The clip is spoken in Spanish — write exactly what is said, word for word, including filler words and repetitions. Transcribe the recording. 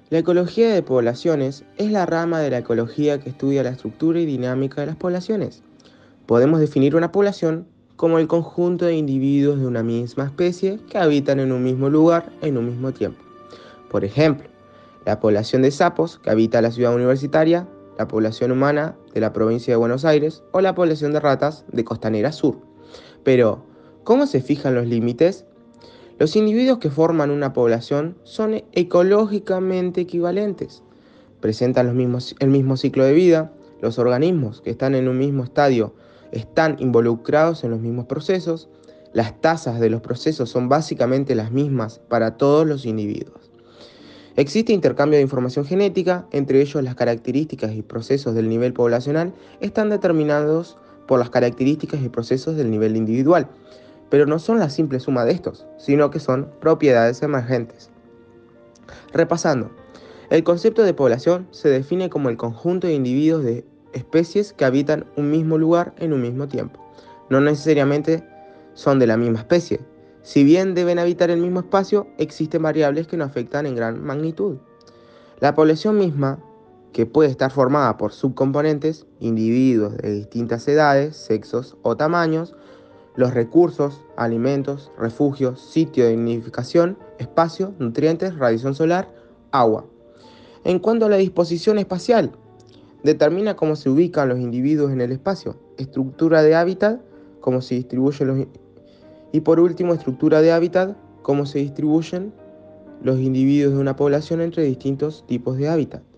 La ecología de poblaciones es la rama de la ecología que estudia la estructura y dinámica de las poblaciones. Podemos definir una población como el conjunto de individuos de una misma especie que habitan en un mismo lugar en un mismo tiempo. Por ejemplo, la población de sapos que habita la ciudad universitaria, la población humana de la provincia de Buenos Aires o la población de ratas de Costanera Sur. Pero, ¿cómo se fijan los límites? Los individuos que forman una población son ecológicamente equivalentes, presentan los mismos, el mismo ciclo de vida, los organismos que están en un mismo estadio están involucrados en los mismos procesos, las tasas de los procesos son básicamente las mismas para todos los individuos. Existe intercambio de información genética, entre ellos las características y procesos del nivel poblacional están determinados por las características y procesos del nivel individual, pero no son la simple suma de estos, sino que son propiedades emergentes. Repasando, el concepto de población se define como el conjunto de individuos de especies que habitan un mismo lugar en un mismo tiempo. No necesariamente son de la misma especie. Si bien deben habitar el mismo espacio, existen variables que no afectan en gran magnitud. La población misma, que puede estar formada por subcomponentes, individuos de distintas edades, sexos o tamaños, los recursos, alimentos, refugios, sitio de nidificación, espacio, nutrientes, radiación solar, agua. En cuanto a la disposición espacial, determina cómo se ubican los individuos en el espacio, estructura de hábitat, cómo se distribuyen los y por último, estructura de hábitat, cómo se distribuyen los individuos de una población entre distintos tipos de hábitat.